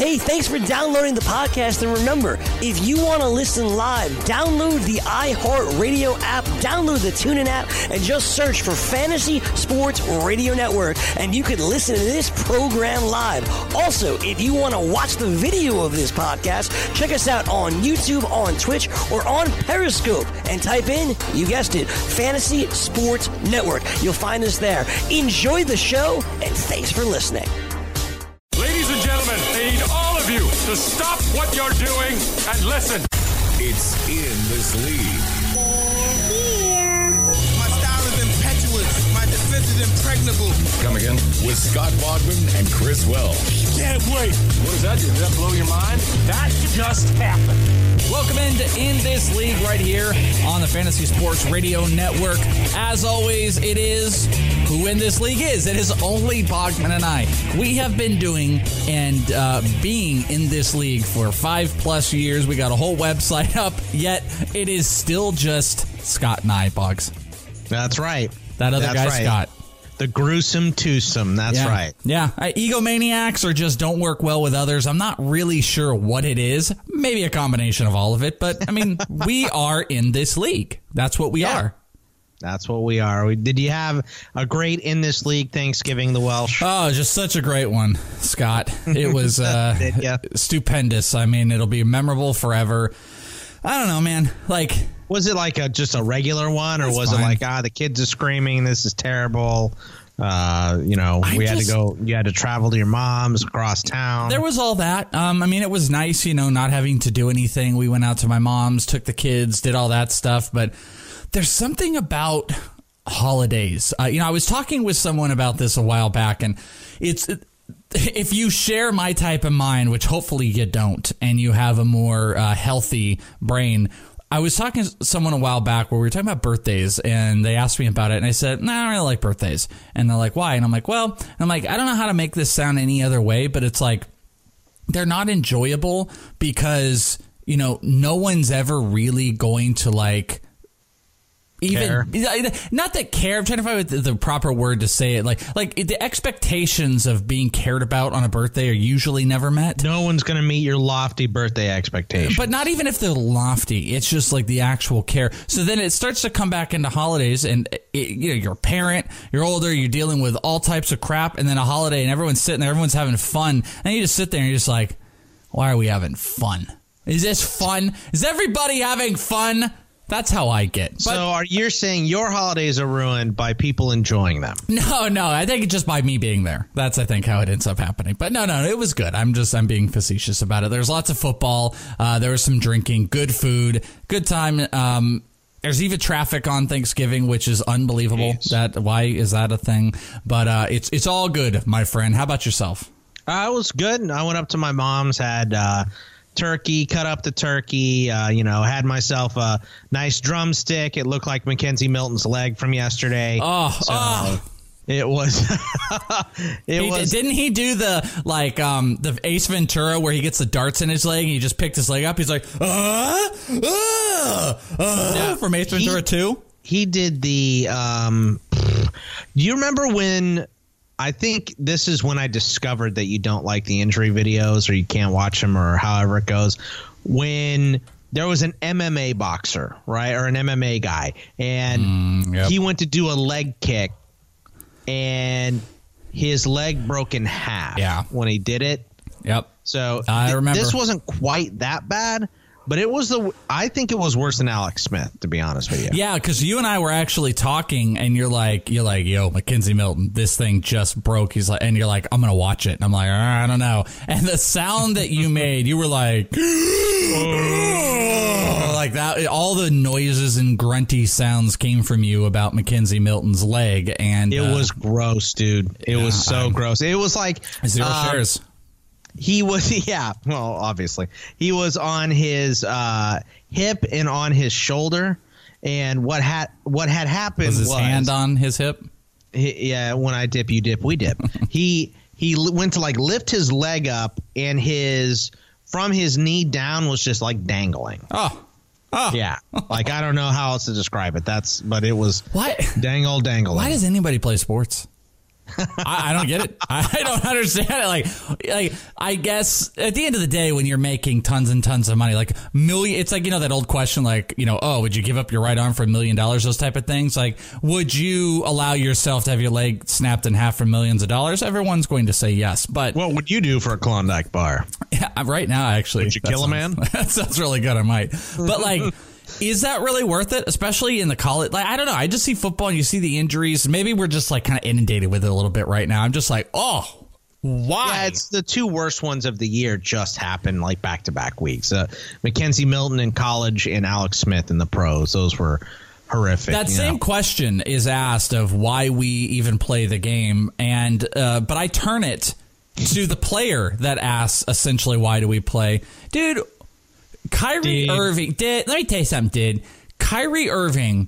Hey, thanks for downloading the podcast. And remember, if you want to listen live, download the iHeartRadio app, download the TuneIn app, and just search for Fantasy Sports Radio Network, and you can listen to this program live. Also, if you want to watch the video of this podcast, check us out on YouTube, on Twitch, or on Periscope, and type in, you guessed it, Fantasy Sports Network. You'll find us there. Enjoy the show, and thanks for listening. Ladies and gentlemen, I need all of you to stop what you're doing and listen. It's In This League. My style is impetuous. My defense is impregnable. Come again? With Scott Bogman and Chris Welch. Can't wait. What does that do? Does that blow your mind? That just happened. Welcome into In This League right here on the Fantasy Sports Radio Network. As always, it is who In This League is. It is only Bogman and I. We have been doing and being in this league for 5+ years. We got a whole website up, yet it is still just Scott and I, Boggs. That's right. That other guy, right. Scott. The gruesome twosome. That's right. Yeah. Egomaniacs or just don't work well with others. I'm not really sure what it is. Maybe a combination of all of it. But, I mean, we are in this league. That's what we are. That's what we are. Did you have a great In This League Thanksgiving, the Welsh? Oh, just such a great one, Scott. It was stupendous. I mean, it'll be memorable forever. I don't know, man. Like, was it like just a regular one, or was fine. It like, the kids are screaming, this is terrible? You had to travel to your mom's across town. There was all that. I mean, it was nice, not having to do anything. We went out to my mom's, took the kids, did all that stuff. But there's something about holidays. I was talking with someone about this a while back, and if you share my type of mind, which hopefully you don't, and you have a more healthy brain. I was talking to someone a while back where we were talking about birthdays, and they asked me about it, and I said, no, I don't really like birthdays. And they're like, why? And I'm like, I don't know how to make this sound any other way, but it's like they're not enjoyable because, no one's ever really going to even not that care. I'm trying to find the proper word to say it. Like the expectations of being cared about on a birthday are usually never met. No one's going to meet your lofty birthday expectations. But not even if they're lofty. It's just like the actual care. So then it starts to come back into holidays, and you're a parent, you're older, you're dealing with all types of crap, and then a holiday, and everyone's sitting there, everyone's having fun, and you just sit there and you're just like, why are we having fun? Is this fun? Is everybody having fun? That's how I get. So you're saying your holidays are ruined by people enjoying them? No. I think it's just by me being there. That's, I think, how it ends up happening. But no, it was good. I'm being facetious about it. There's lots of football. There was some drinking, good food, good time. There's even traffic on Thanksgiving, which is unbelievable. Jeez. Why is that a thing? But it's all good, my friend. How about yourself? It was good. I went up to my mom's, had turkey, cut up the turkey, had myself a nice drumstick. It looked like Mackenzie Milton's leg from yesterday. It was. Didn't he do the Ace Ventura where he gets the darts in his leg and he just picked his leg up? He's like, from Ace Ventura 2? He did the. Do you remember when? I think this is when I discovered that you don't like the injury videos, or you can't watch them, or however it goes. When there was an MMA boxer, right, or an MMA guy, and he went to do a leg kick, and his leg broke in half when he did it. Yep. So I remember. This wasn't quite that bad. But I think it was worse than Alex Smith, to be honest with you. Yeah, because you and I were actually talking, and you're like, yo, Mackenzie Milton, this thing just broke. And you're like, I'm gonna watch it. And I'm like, I don't know. And the sound that you made, you were like, like that. All the noises and grunty sounds came from you about Mackenzie Milton's leg, and it was gross, dude. It was so gross. It was like 0 shares. He was, obviously. He was on his hip and on his shoulder, and what had happened was his hand on his hip? When I dip, you dip, we dip. He went to lift his leg up, and from his knee down was just dangling. Oh. Yeah. I don't know how else to describe it. But it was what? dangling. Why does anybody play sports? I don't get it. I don't understand it. Like I guess at the end of the day, when you're making tons and tons of money, like it's like, that old question, like, oh, would you give up your right arm for $1 million? Those type of things. Like, would you allow yourself to have your leg snapped in half for millions of dollars? Everyone's going to say yes. But what would you do for a Klondike bar? Yeah, right now, actually. Would you kill a man? That sounds really good. I might. But like, is that really worth it? Especially in the college? Like, I don't know. I just see football and you see the injuries. Maybe we're just like kind of inundated with it a little bit right now. I'm just like, oh, why? Yeah, it's the two worst ones of the year just happened like back-to-back weeks. Mackenzie Milton in college and Alex Smith in the pros. Those were horrific. That same question is asked of why we even play the game. And but I turn it to the player that asks essentially, why do we play? Dude, Kyrie Irving let me tell you something, dude. Kyrie Irving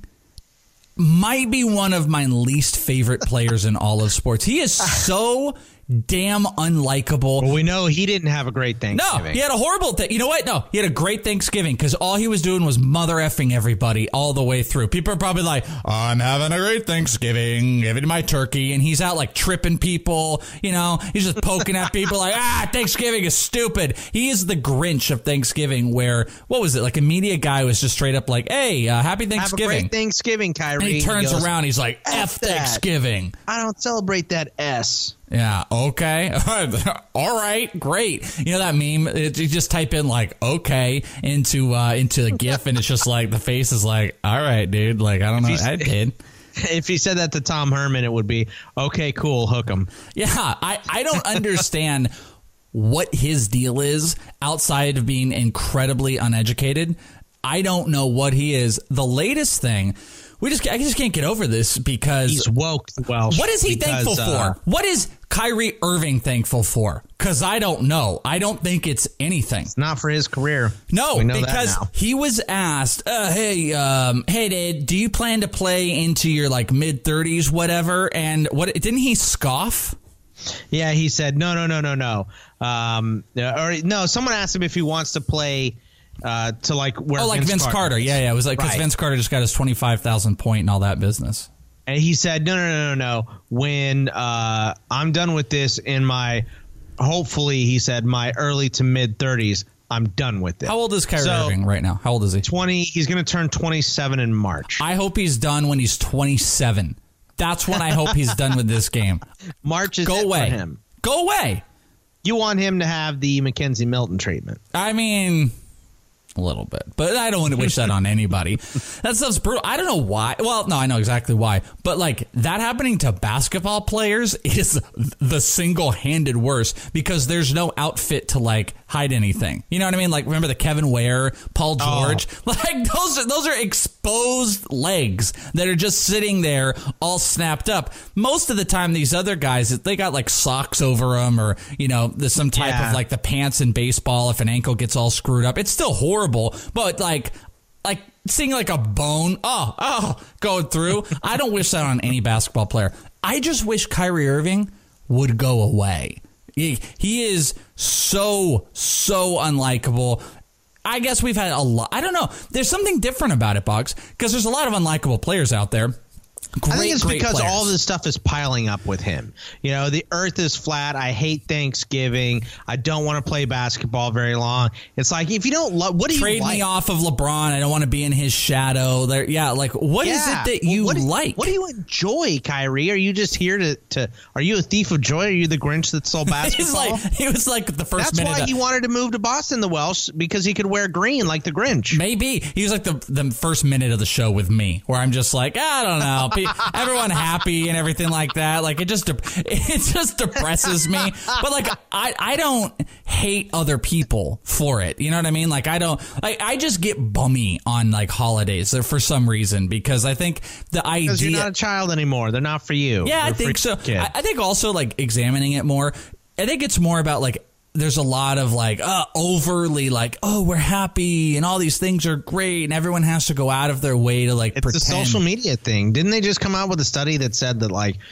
might be one of my least favorite players in all of sports. He is so damn unlikable. Well, we know he didn't have a great Thanksgiving. No, he had a horrible thing. You know what? No, he had a great Thanksgiving because all he was doing was mother effing everybody all the way through. People are probably like, I'm having a great Thanksgiving, giving my turkey, and he's out like tripping people. He's just poking at people like, Thanksgiving is stupid. He is the Grinch of Thanksgiving. Where what was it? Like a media guy was just straight up like, hey, happy Thanksgiving. Have a great Thanksgiving, Kyrie. And he turns around, he's like, F Thanksgiving. I don't celebrate that S. Yeah, okay. All right, great. That meme, you just type in like okay into the GIF and it's just like the face is like, all right, dude, like I don't know. I did. If he said that to Tom Herman, it would be okay, cool, hook him. Yeah, I don't understand what his deal is outside of being incredibly uneducated. I don't know what he is. The latest thing, I just can't get over this because he's woke the Welsh. What is he thankful for? What is Kyrie Irving thankful for? Because I don't know. I don't think it's anything. It's not for his career. No, because he was asked, hey, dude, do you plan to play into your like mid 30s, whatever? And what didn't he scoff? Yeah, he said no. Or no, someone asked him if he wants to play. To like where Vince Carter. Yeah. It was like because Vince Carter just got his 25,000 point and all that business. And he said, no. When I'm done with this in my, hopefully, he said, my early to mid 30s, I'm done with it. How old is Kyrie Irving right now? How old is he? 20. He's going to turn 27 in March. I hope he's done when he's 27. That's when I hope he's done with this game. March is Go away. For him. Go away. You want him to have the Mackenzie Milton treatment. I mean, a little bit, but I don't want to wish that on anybody. That stuff's brutal. I don't know why. Well, no, I know exactly why. But like that happening to basketball players is the single-handed worst because there's no outfit to like hide anything. You know what I mean? Like remember the Kevin Ware, Paul George? Oh. Like those are exposed legs that are just sitting there all snapped up. Most of the time, these other guys, they got like socks over them or, there's some type of like the pants in baseball if an ankle gets all screwed up. It's still horrible, but like seeing like a bone, going through. I don't wish that on any basketball player. I just wish Kyrie Irving would go away. He is so unlikable. I guess we've had a lot. I don't know. There's something different about it, Boggs, because there's a lot of unlikable players out there. I think it's because players. all this stuff is piling up with him. The earth is flat. I hate Thanksgiving. I don't want to play basketball very long. It's like, if you don't love, what do you like? Trade me off of LeBron. I don't want to be in his shadow. What is it that you like? What do you enjoy, Kyrie? Are you just here to are you a thief of joy? Are you the Grinch that stole basketball? he was like the first minute. That's why he wanted to move to Boston, the Welsh, because he could wear green like the Grinch. Maybe. He was like the first minute of the show with me, where I'm just like, I don't know. Everyone happy and everything like that. Like it just depresses me. But like I don't hate other people for it. You know what I mean? Like I just get bummy on like holidays for some reason because I think the idea because you're not a child anymore. They're not for you. Yeah, I think so. I think also like examining it more. I think it's more about like there's a lot of like overly like, oh, we're happy and all these things are great and everyone has to go out of their way to like pretend. It's a social media thing. Didn't they just come out with a study that said that like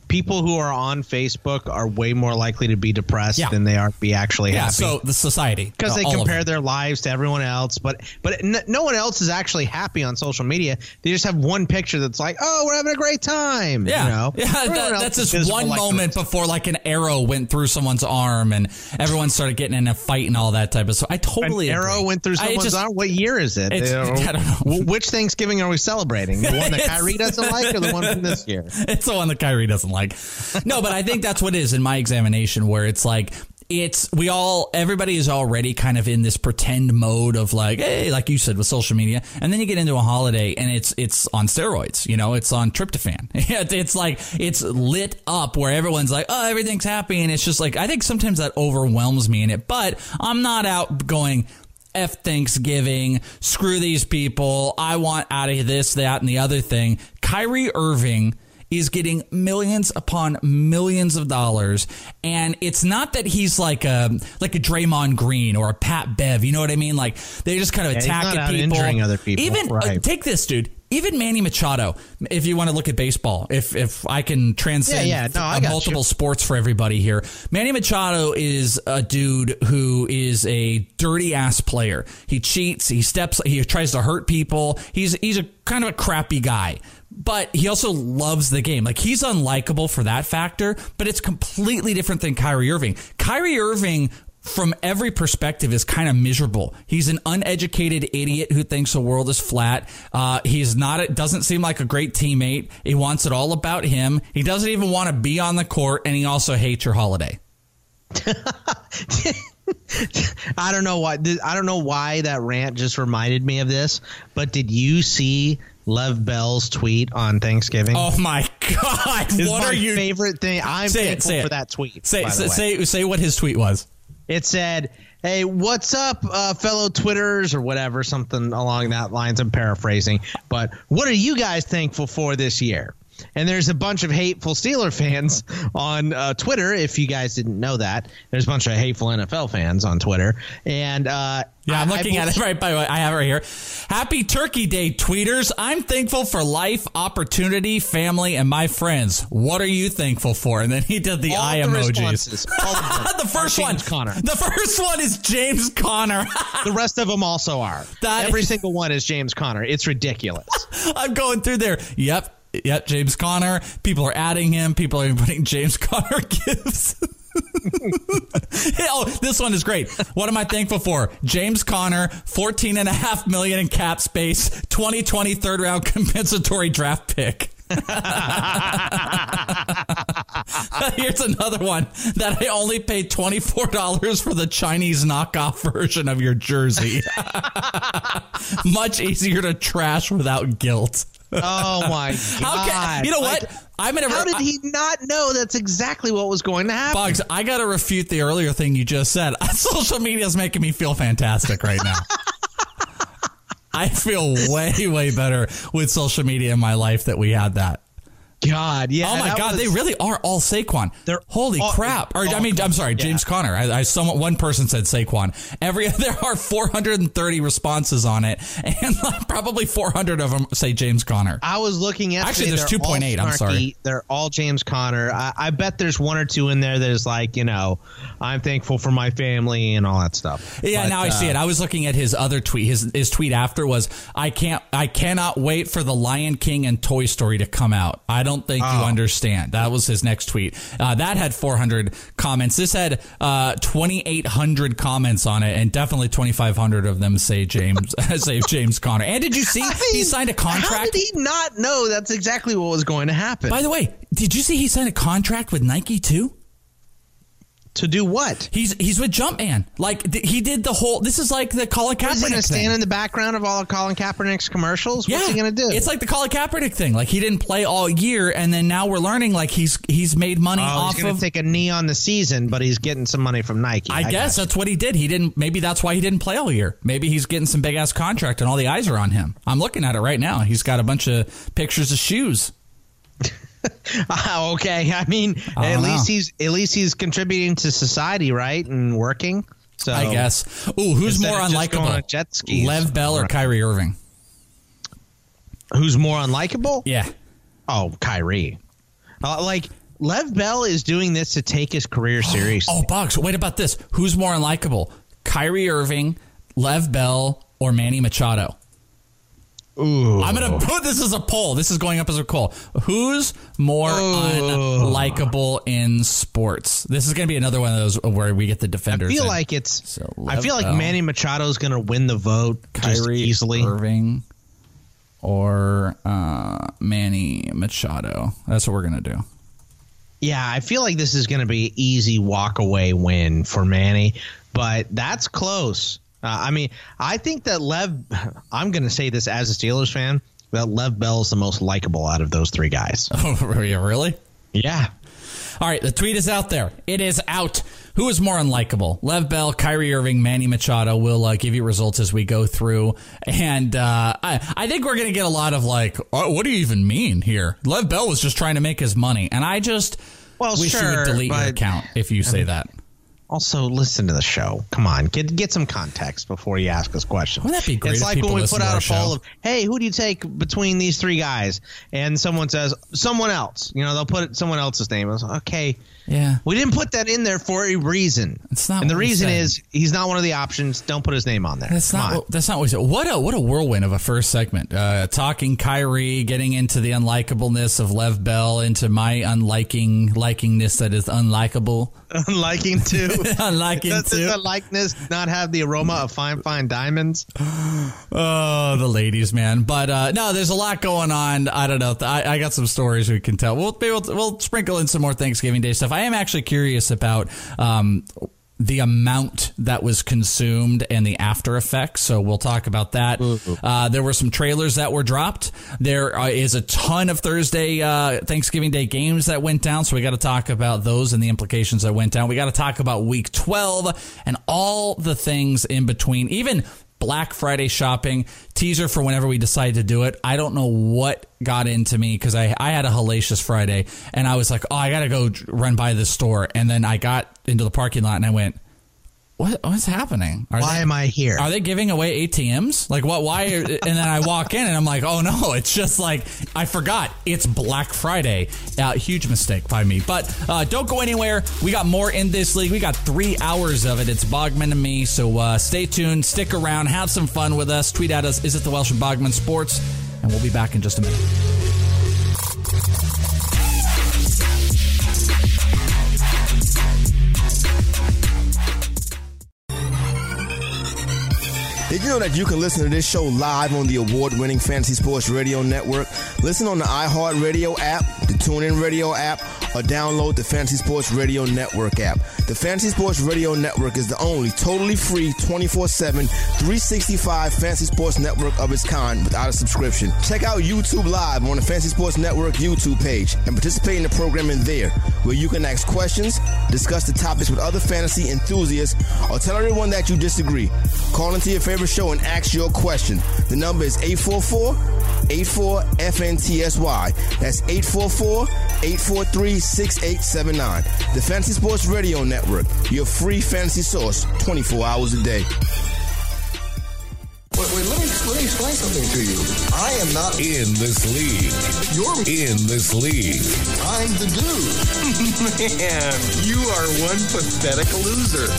people who are on Facebook are way more likely to be depressed than they are to be actually happy. So the society, because they compare their lives to everyone else, but no one else is actually happy on social media. They just have one picture that's like, oh, we're having a great time. Yeah, that's just one moment before like an arrow went through someone's arm and everyone started getting in a fight and all that type of stuff. I totally agree. Arrow went through someone's arm. What year is it? I don't know. Which Thanksgiving are we celebrating? The one that Kyrie doesn't like, or the one from this year? It's the one that Kyrie doesn't like. No, but I think that's what it is in my examination, where it's like, everybody is already kind of in this pretend mode of like, hey, like you said, with social media. And then you get into a holiday and it's on steroids, it's on tryptophan. It's like, it's lit up where everyone's like, oh, everything's happy. And it's just like, I think sometimes that overwhelms me in it, but I'm not out going, F Thanksgiving, screw these people, I want out of this, that, and the other thing. Kyrie Irving is getting millions upon millions of dollars, and it's not that he's like a Draymond Green or a Pat Bev, you know what I mean? Like, they just kind of attacking people, injuring other people. Even take this, dude. Even Manny Machado, if you want to look at baseball, if I can transcend multiple sports for everybody here, Manny Machado is a dude who is a dirty ass player. He cheats, he tries to hurt people. He's a kind of a crappy guy. But he also loves the game. Like, he's unlikable for that factor, but it's completely different than Kyrie Irving. Kyrie Irving, from every perspective, is kind of miserable. He's an uneducated idiot who thinks the world is flat. Doesn't seem like a great teammate. He wants it all about him. He doesn't even want to be on the court, and he also hates your holiday. I don't know why that rant just reminded me of this, but did you see Lev Bell's tweet on Thanksgiving? Oh my God! What are your favorite thing? I'm thankful for that tweet. Say what his tweet was. It said, "Hey, what's up, fellow Twitters," or whatever, something along that lines. I'm paraphrasing, but what are you guys thankful for this year? And there's a bunch of hateful Steeler fans on Twitter. If you guys didn't know that, there's a bunch of hateful NFL fans on Twitter. And I'm looking at it right by the way. I have it right here. Happy Turkey Day, tweeters. I'm thankful for life, opportunity, family, and my friends. What are you thankful for? And then he did the eye emojis. The first one. Conner. The first one is James Conner. The rest of them also are. Every single one is James Conner. It's ridiculous. I'm going through there. Yep, James Conner. People are adding him. People are putting James Conner gifts. Oh, this one is great. What am I thankful for? James Conner, $14.5 million in cap space, 2020 third round compensatory draft pick. Here's another one that I only paid $24 for the Chinese knockoff version of your jersey. Much easier to trash without guilt. Oh my God! You know what? How did he not know that's exactly what was going to happen? Boggs, I got to refute the earlier thing you just said. Social media is making me feel fantastic right now. I feel way better with social media in my life that we had that. God, yeah. Oh my God, they really are all Saquon. Holy crap! I'm sorry, James Conner. One person said Saquon. There are 430 responses on it, and probably 400 of them say James Conner. I was looking at actually. There's 2.8. I'm sorry. They're all James Conner. I bet there's one or two in there that's like, I'm thankful for my family and all that stuff. Yeah, but now I see it. I was looking at his other tweet. His tweet after was, I cannot wait for the Lion King and Toy Story to come out. I don't think you understand. That was his next tweet. That had 400 comments. This had 2,800 comments on it, and definitely 2,500 of them say James Conner. And did you see he signed a contract? How did he not know that's exactly what was going to happen? By the way, did you see he signed a contract with Nike too? To do what? He's with Jumpman. Like, he did the whole. This is like the Colin Kaepernick thing. Is he going to stand in the background of all of Colin Kaepernick's commercials? What's he going to do? It's like the Colin Kaepernick thing. Like, he didn't play all year, and then now we're learning like he's made money off of. He's going to take a knee on the season, but he's getting some money from Nike. I guess that's what he did. He didn't. Maybe that's why he didn't play all year. Maybe he's getting some big ass contract, and all the eyes are on him. I'm looking at it right now. He's got a bunch of pictures of shoes. Okay, I mean, at least he's contributing to society, right, and working. So I guess. Ooh, who's more unlikable, jet skis, Lev Bell or Kyrie Irving? Who's more unlikable? Yeah. Oh, Kyrie. Lev Bell is doing this to take his career seriously. Oh, Boggs, wait about this. Who's more unlikable? Kyrie Irving, Lev Bell, or Manny Machado? Ooh. I'm going to put this as a poll. This is going up as a poll. Who's more unlikable in sports? This is going to be another one of those where we get the defenders. I feel like Manny Machado is going to win the vote Kyrie easily. Irving or Manny Machado. That's what we're going to do. Yeah, I feel like this is going to be an easy walk-away win for Manny, but that's close. I think that I'm going to say this as a Steelers fan, that Lev Bell is the most likable out of those three guys. Oh, really? Yeah. All right, the tweet is out there. It is out. Who is more unlikable? Lev Bell, Kyrie Irving, Manny Machado. We'll give you results as we go through. And I think we're going to get a lot of what do you even mean here? Lev Bell was just trying to make his money. And I just wish you would delete your account if you say that. Also, listen to the show. Come on, get some context before you ask us questions. Wouldn't that be great? It's like when we put out a poll of, hey, who do you take between these three guys? And someone says, someone else. They'll put someone else's name. I was like, okay. Yeah. We didn't put that in there for a reason. It's not. And the reason is he's not one of the options. Don't put his name on there. That's not what we said. What a whirlwind of a first segment. Talking Kyrie, getting into the unlikableness of Lev Bell, into my likingness that is unlikable. Unliking too. Unliking too. Does the likeness not have the aroma of fine diamonds? Oh, the ladies, man. But no, there's a lot going on. I don't know. I got some stories we can tell. We'll sprinkle in some more Thanksgiving Day stuff. I am actually curious about the amount that was consumed and the after effects. So we'll talk about that. There were some trailers that were dropped. There is a ton of Thursday Thanksgiving Day games that went down. So we got to talk about those and the implications that went down. We got to talk about week 12 and all the things in between, even Black Friday shopping, teaser for whenever we decide to do it. I don't know what got into me because I had a hellacious Friday and I was like, oh, I got to go run by this store. And then I got into the parking lot and I went, what's happening? Why am I here? Are they giving away ATMs? Like what? Why? And then I walk in and I'm like, oh no, it's just like I forgot it's Black Friday. Huge mistake by me. But don't go anywhere. We got more in this league. We got 3 hours of it. It's Bogman and me. So stay tuned, stick around, have some fun with us. Tweet at us. Is it the Welsh and Bogman Sports? And we'll be back in just a minute. Did you know that you can listen to this show live on the award-winning Fantasy Sports Radio Network? Listen on the iHeartRadio app, the TuneIn Radio app, or download the Fantasy Sports Radio Network app. The Fantasy Sports Radio Network is the only totally free 24/7, 365 Fantasy Sports Network of its kind without a subscription. Check out YouTube Live on the Fantasy Sports Network YouTube page and participate in the programming there, where you can ask questions, discuss the topics with other fantasy enthusiasts, or tell everyone that you disagree. Call into your favorite show and ask your question. The number is 844-84-FNTSY. That's 844-843-6879. The Fantasy Sports Radio Network, your free fantasy source 24 hours a day. Wait, let me explain something to you. I am not in this league. You're in this league. I'm the dude. Man, you are one pathetic loser.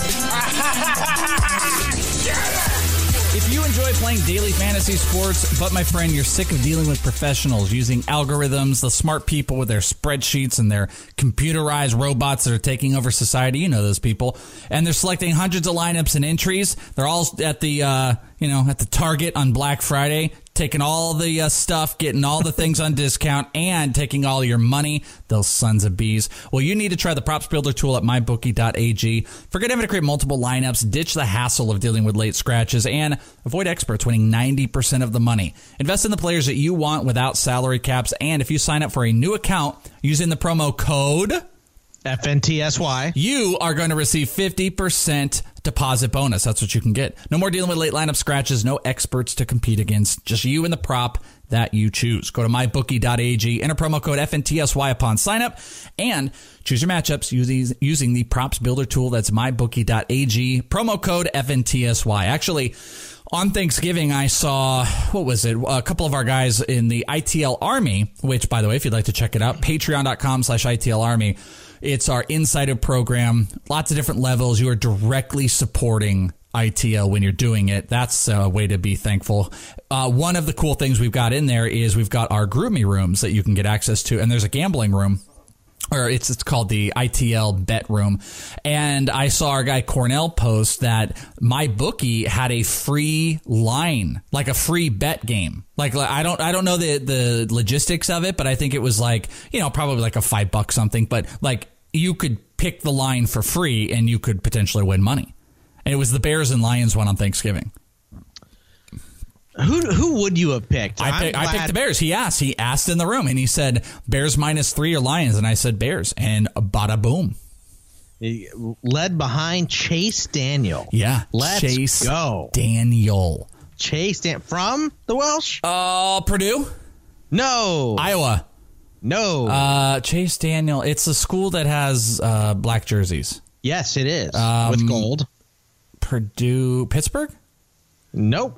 If you enjoy playing daily fantasy sports, but my friend, you're sick of dealing with professionals using algorithms, the smart people with their spreadsheets and their computerized robots that are taking over society, you know those people, and they're selecting hundreds of lineups and entries. They're all at the at the Target on Black Friday, taking all the stuff, getting all the things on discount, and taking all your money. Those sons of bees. Well, you need to try the Props Builder tool at mybookie.ag. Forget having to create multiple lineups, ditch the hassle of dealing with late scratches, and avoid experts winning 90% of the money. Invest in the players that you want without salary caps, and if you sign up for a new account using the promo code FNTSY, you are going to receive 50% deposit bonus. That's what you can get. No more dealing with late lineup scratches, no experts to compete against, just you and the prop that you choose. Go to mybookie.ag, enter promo code FNTSY upon sign up, and choose your matchups using the Props Builder tool. That's mybookie.ag, promo code FNTSY. Actually, On Thanksgiving, I saw, what was it? A couple of our guys in the ITL Army, which, by the way, if you'd like to check it out, patreon.com/ITL Army. It's our insider program. Lots of different levels. You are directly supporting ITL when you're doing it. That's a way to be thankful. One of the cool things we've got in there is we've got our GroupMe rooms that you can get access to. And there's a gambling room. Or it's called the ITL Bet Room. And I saw our guy Cornell post that MyBookie had a free line, like a free bet game. Like I don't know the logistics of it, but I think it was like, probably like a $5 something. But like you could pick the line for free and you could potentially win money. And it was the Bears and Lions one on Thanksgiving. Who would you have picked? I picked the Bears. He asked in the room, and he said, Bears -3 or Lions? And I said, Bears. And bada boom. Led behind Chase Daniel. Yeah. Let's go. Daniel. From the Welsh? Purdue? No. Iowa? No. Chase Daniel. It's a school that has black jerseys. Yes, it is. With gold. Purdue? Pittsburgh? Nope.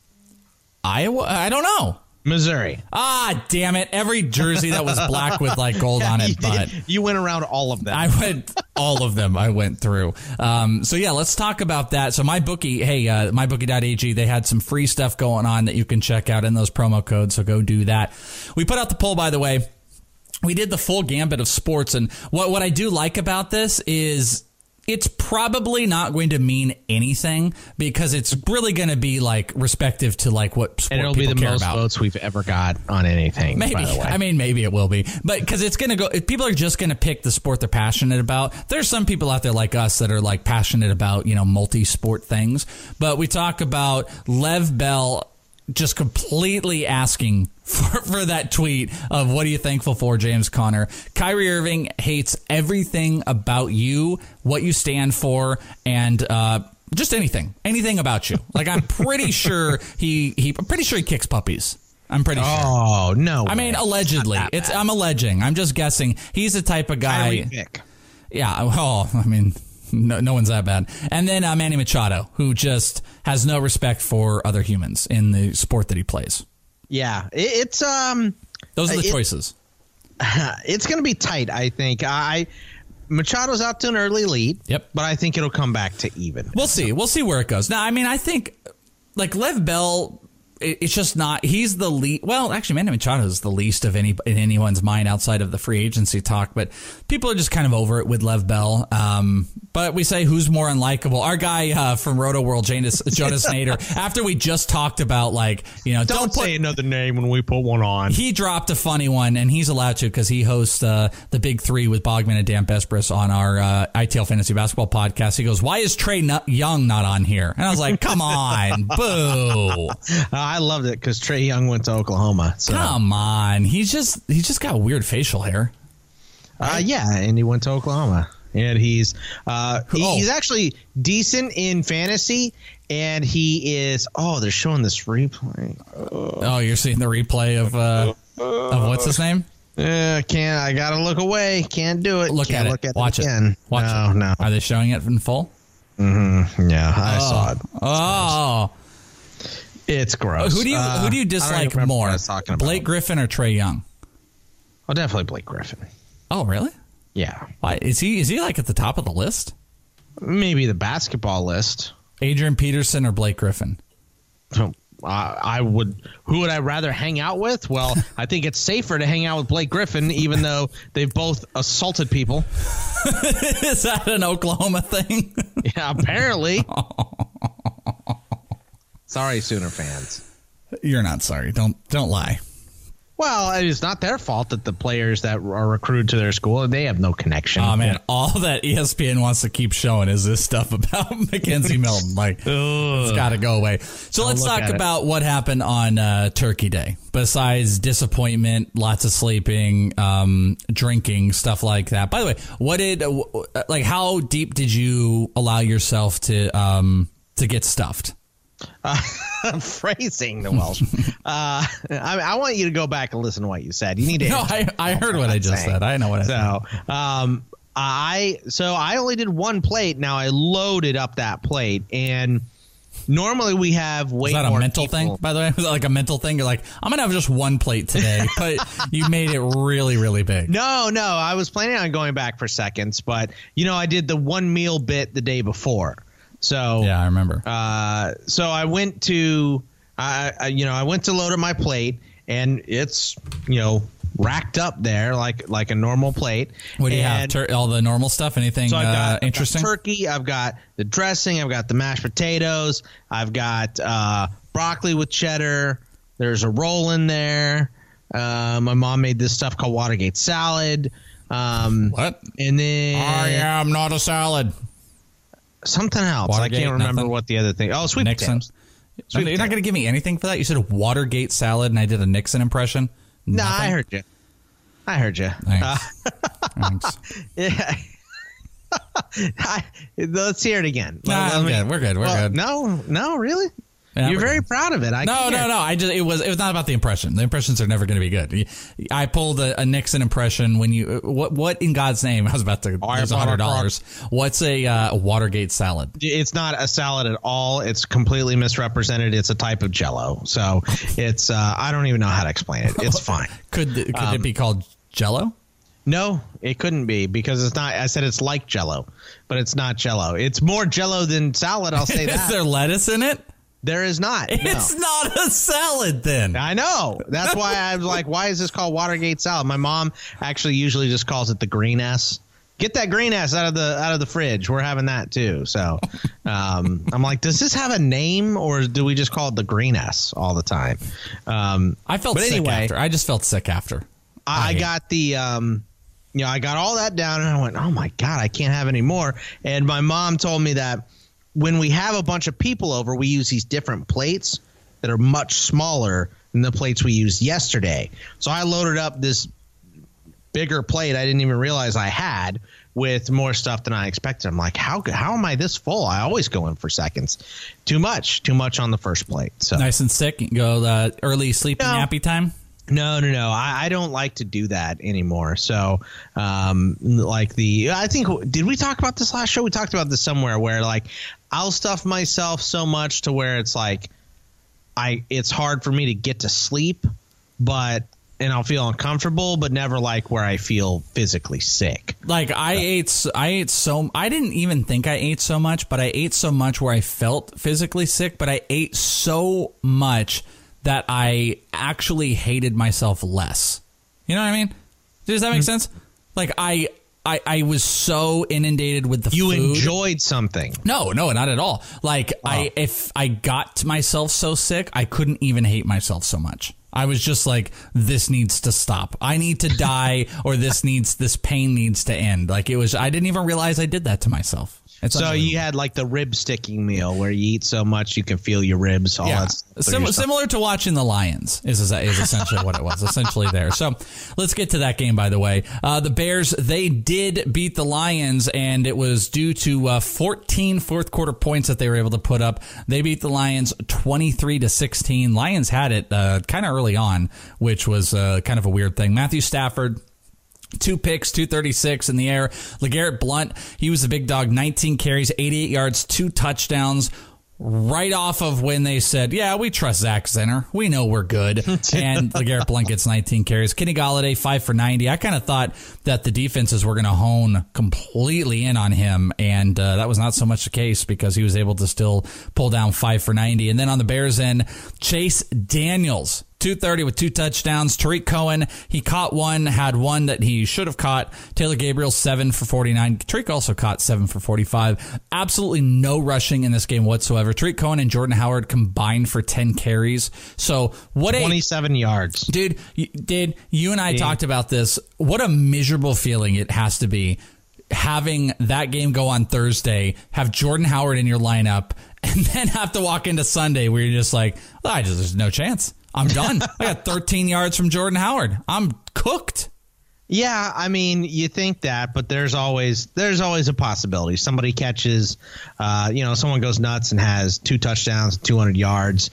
Iowa? I don't know. Missouri. Damn it. Every jersey that was black with like gold on it. But you went around all of them. I went all of them. I went through. So yeah, let's talk about that. So MyBookie, MyBookie.ag, they had some free stuff going on that you can check out in those promo codes. So go do that. We put out the poll, by the way. We did the full gambit of sports. And what I do like about this is it's probably not going to mean anything because it's really going to be like respective to like what sport and it'll people be the care most about. Votes we've ever got on anything. Maybe. By the way. I mean, maybe it will be, but because it's going to go, people are just going to pick the sport they're passionate about. There's some people out there like us that are like passionate about, multi-sport things, but we talk about Lev Bell just completely asking for that tweet of what are you thankful for, James Conner. Kyrie Irving hates everything about you, what you stand for, and just anything about you. Like I'm pretty sure I'm pretty sure he kicks puppies. I'm pretty sure. Oh no! I mean, allegedly. I'm alleging. I'm just guessing. He's the type of guy. Yeah. Oh, I mean. No one's that bad. And then Manny Machado, who just has no respect for other humans in the sport that he plays. Yeah, it's those are the choices. It's going to be tight, I think. Machado's out to an early lead. Yep. But I think it'll come back to even. We'll see. We'll see where it goes. Now, I mean, I think like Lev Bell, it's just not. He's the lead. Well, actually, Manny Machado is the least of in anyone's mind outside of the free agency talk. But people are just kind of over it with Lev Bell. But we say who's more unlikable? Our guy from Roto World, Jonas Nader. After we just talked about don't say another name when we put one on. He dropped a funny one, and he's allowed to because he hosts the Big Three with Bogman and Dan Besbris on our ITL Fantasy Basketball podcast. He goes, "Why is Trae Young not on here?" And I was like, "Come on, boo." I loved it because Trae Young went to Oklahoma. So. Come on, he's just got weird facial hair. Yeah, and he went to Oklahoma, and he's actually decent in fantasy, and he is. Oh, they're showing this replay. Oh, you're seeing the replay of what's his name? Can't. I gotta look away. Can't do it. Look at it. Watch it again. Watch it. No. Are they showing it in full? Mm-hmm. Yeah, I saw it. Oh. It's gross. Who do you dislike more, Blake Griffin or Trae Young? Oh, definitely Blake Griffin. Oh, really? Yeah. Why is he like at the top of the list? Maybe the basketball list. Adrian Peterson or Blake Griffin? I would. Who would I rather hang out with? Well, I think it's safer to hang out with Blake Griffin, even though they've both assaulted people. Is that an Oklahoma thing? Yeah, apparently. Sorry, Sooner fans. You're not sorry. Don't lie. Well, it's not their fault that the players that are recruited to their school, they have no connection. Oh, man. All that ESPN wants to keep showing is this stuff about Mackenzie Milton. Like, it's got to go away. So let's talk about what happened on Turkey Day. Besides disappointment, lots of sleeping, drinking, stuff like that. By the way, how deep did you allow yourself to get stuffed? Phrasing the Welsh. I want you to go back and listen to what you said. You need to. No, I heard what I just said. I know what I said. I only did one plate. Now I loaded up that plate, and Normally we have way more. Is that a mental people. thing, by the way? Was that like a mental thing? You're like, I'm going to have just one plate today, but you made it really, really big. No. I was planning on going back for seconds, but, I did the one meal bit the day before. So yeah, I remember. So I went to, I went to load up my plate, and it's, racked up there like a normal plate. What do you have? All the normal stuff? Anything interesting? I've got turkey. I've got the dressing. I've got the mashed potatoes. I've got broccoli with cheddar. There's a roll in there. My mom made this stuff called Watergate salad. What? And then I am not a salad. Something else. Watergate, I can't remember nothing? what the other thing. Oh, sweet Nixon. potatoes. You're not going to give me anything for that? You said Watergate salad, and I did a Nixon impression. No, I heard you. Thanks. Thanks. Yeah. Let's hear it again. I'm good. We're good. We're good. No, really? Yeah, You're very proud of it. No. It was not about the impression. The impressions are never going to be good. I pulled a Nixon impression when you. What in God's name? I was about to lose $100. What's a Watergate salad? It's not a salad at all. It's completely misrepresented. It's a type of Jell-O. So it's. I don't even know how to explain it. It's fine. Could it be called Jell-O? No, it couldn't be, because it's not. I said it's like Jell-O, but it's not Jell-O. It's more Jell-O than salad. I'll say that. Is there lettuce in it? There is not. It's not a salad then. I know. That's why I was like, why is this called Watergate salad? My mom actually usually just calls it the green S. Get that green S out of the fridge. We're having that too. So I'm like, does this have a name, or do we just call it the green S all the time? I felt sick after. I just felt sick after. I got the I got all that down, and I went, oh my God, I can't have any more. And my mom told me that when we have a bunch of people over, we use these different plates that are much smaller than the plates we used yesterday. So I loaded up this bigger plate I didn't even realize I had, with more stuff than I expected. I'm like, how am I this full? I always go in for seconds. Too much on the first plate. So nice and sick. You go early sleeping nappy time. No. I don't like to do that anymore. So, I think, did we talk about this last show? We talked about this somewhere, where like I'll stuff myself so much to where it's like it's hard for me to get to sleep, and I'll feel uncomfortable, but never like where I feel physically sick. Like I didn't even think I ate so much, but I ate so much where I felt physically sick, but I ate so much that I actually hated myself less. You know what I mean? Does that make sense? Like I was so inundated with the food. You enjoyed something. No, not at all. Like if I got myself so sick, I couldn't even hate myself so much. I was just like, this needs to stop. I need to die, or this pain needs to end. Like I didn't even realize I did that to myself. So you had like the rib sticking meal, where you eat so much you can feel your ribs. Similar to watching the Lions is essentially what it was. Essentially there. So let's get to that game, by the way. The Bears, they did beat the Lions, and it was due to 14 fourth quarter points that they were able to put up. They beat the Lions 23-16. Lions had it kind of early on, which was kind of a weird thing. Matthew Stafford, 2 picks, 236 in the air. LeGarrette Blount, he was a big dog, 19 carries, 88 yards, 2 touchdowns. Right off of when they said, yeah, we trust Zach Zenner. We know we're good. And LeGarrette Blount gets 19 carries. Kenny Golladay, 5 for 90. I kind of thought that the defenses were going to hone completely in on him, and that was not so much the case, because he was able to still pull down 5 for 90. And then on the Bears end, Chase Daniels, 230 with 2 touchdowns. Tariq Cohen, he caught one, had one that he should have caught. Taylor Gabriel, 7 for 49. Tariq also caught 7 for 45. Absolutely no rushing in this game whatsoever. Tariq Cohen and Jordan Howard combined for 10 carries. So 27 yards. Dude, you and I talked about this. What a miserable feeling it has to be having that game go on Thursday, have Jordan Howard in your lineup, and then have to walk into Sunday where you're just like, there's no chance. I'm done. I got 13 yards from Jordan Howard. I'm cooked. Yeah, I mean, you think that, but there's always a possibility. Somebody catches, someone goes nuts and has 2 touchdowns, 200 yards.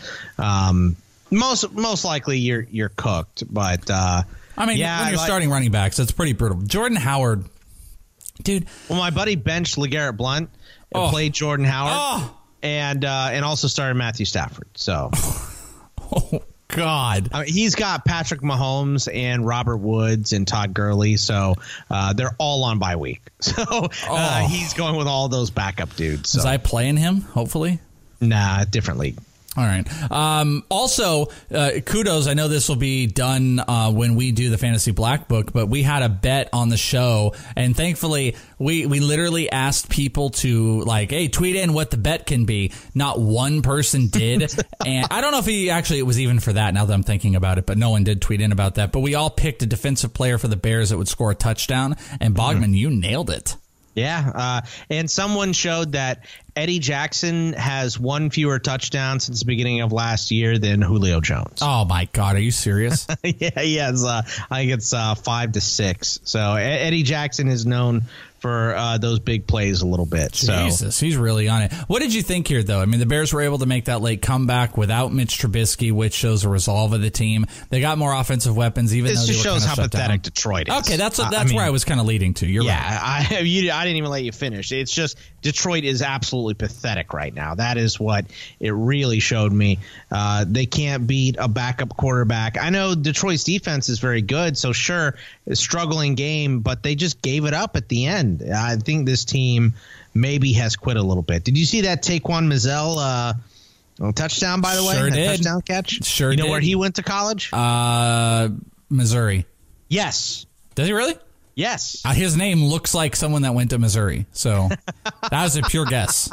Most likely you're cooked. But when you're starting running backs, it's pretty brutal. Jordan Howard, dude. Well, my buddy benched LeGarrette Blount and played Jordan Howard. and also started Matthew Stafford. So, oh God, I mean, he's got Patrick Mahomes and Robert Woods and Todd Gurley, so they're all on bye week. So he's going with all those backup dudes. So. Was I playing him? Hopefully, nah, different league. All right. Also, kudos. I know this will be done when we do the Fantasy Black Book, but we had a bet on the show, and thankfully, we literally asked people to, like, hey, tweet in what the bet can be. Not one person did, and I don't know if it was even for that, now that I'm thinking about it, but no one did tweet in about that. But we all picked a defensive player for the Bears that would score a touchdown, and Bogman, you nailed it. Yeah, and someone showed that Eddie Jackson has one fewer touchdown since the beginning of last year than Julio Jones. Oh, my God. Are you serious? Yeah, he has, I think it's 5 to 6. So Eddie Jackson is known for those big plays a little bit. Jesus, he's really on it. What did you think here, though? I mean, the Bears were able to make that late comeback without Mitch Trubisky, which shows a resolve of the team. They got more offensive weapons, even though they were just shows how pathetic down. Detroit is. Okay, that's where I was kind of leading to. You're right. I didn't even let you finish. It's just Detroit is absolutely pathetic right now. That is what it really showed me. They can't beat a backup quarterback. I know Detroit's defense is very good, so sure, a struggling game, but they just gave it up at the end. I think this team maybe has quit a little bit. Did you see that Taquan Mizzell touchdown, by the way? Sure did. Touchdown catch? Sure did. You know where he went to college? Missouri. Yes. Does he really? Yes. His name looks like someone that went to Missouri, so that was a pure guess.